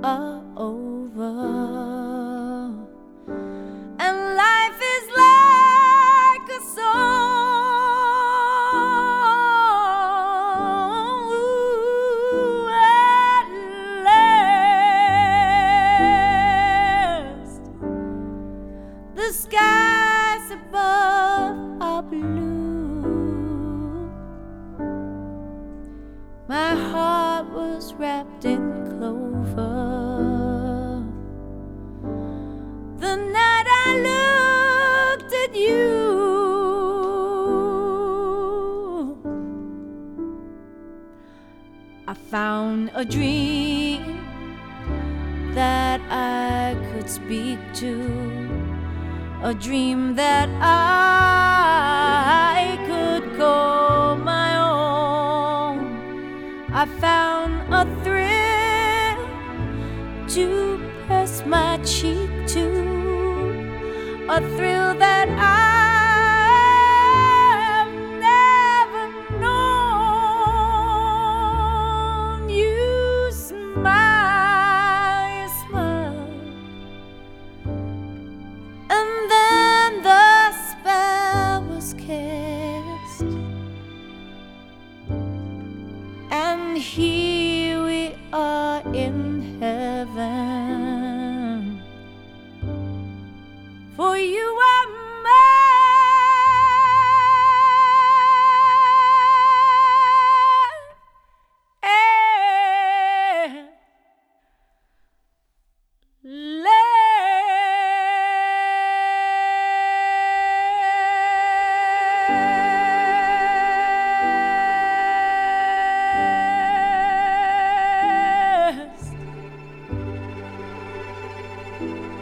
are over, and life is like a song. Ooh, at last, the skies above are blue. My heart was wrapped in clover the night I looked at you. I found a dream that I could speak to, a dream that I could call my own. I found a thrill to press my cheek to, a thrill that I've never known. You smile, and then the spell was cast, and here we are in heaven, for you are mine. Last.